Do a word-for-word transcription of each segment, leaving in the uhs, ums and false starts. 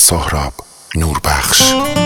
سهراب نوربخش.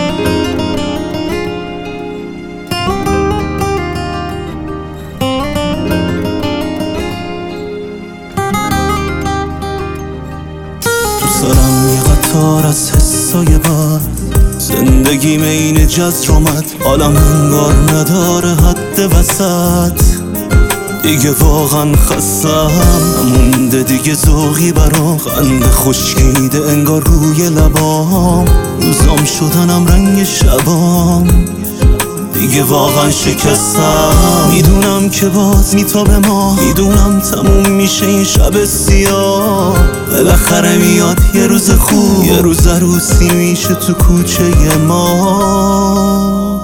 تو سرم یه قطار از حسای بد، زندگیم این جزر اومد، حالم انگار نداره حد وسط. دیگه واقعا خستم، نمونده دیگه ذوقی برام، خنده خشکیده انگار روی لبام، روزام شدنم رنگ شبام، دیگه واقعا شکستم. میدونم که باز میتابه ما، میدونم تموم میشه این شب سیاه، بالاخره میاد یه روز خوب، یه روز عروسی میشه تو کوچه ما.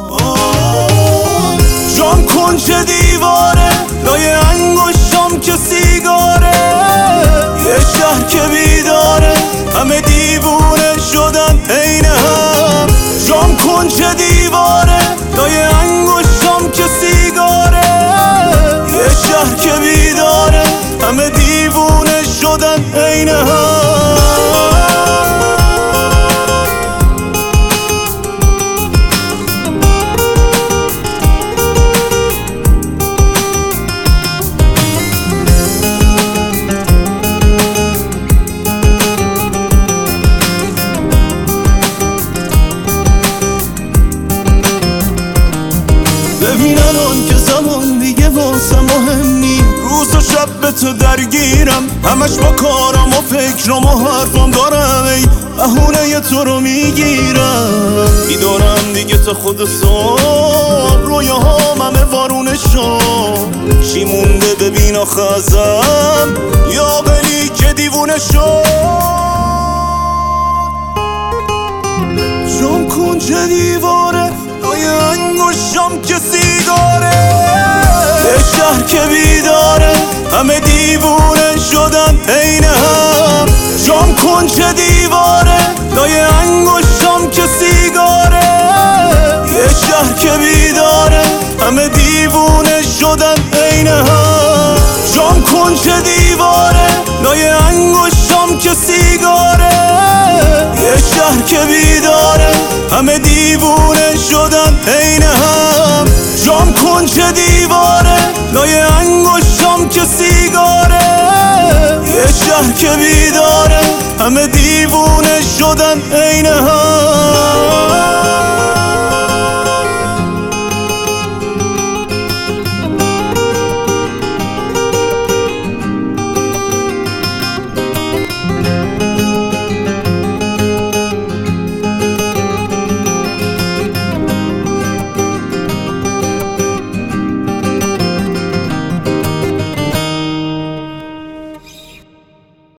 جام کنج دیواره، لای انگشتام که سیگاره، یه شهر که بیداره، همه دیوونه شدن عین هم. جام کنج دیواره، لای انگشتام که سیگاره، یه شهر که بیداره، همه دیوونه شدن عین هم. ببین الان که زمان دیگه واسه مهم نی، روز و شب به تو درگیرم، همش با کارم و فکرم و حرفم دارم، ای بهونه تو رو میگیرم. میدونم دیگه تا خود صبح رویاهام همه وارونه شد، چی مونده ببین آخه ازم، یا قلی که دیوونه شد. جام کنج دیواره، لای انگشتام که سیگاره، یه شهر که بیداره، همه دیوونه شدن عین هم. جام کنج دیواره، لای انگشتام که سیگاره، یه شهر که بیداره، همه دیوونه شدن عین هم. جام کنج دیواره، لای انگشتام که سیگاره، یه شهر که بیداره، همه دیوونه شدن عین هم. جام کنج دیواره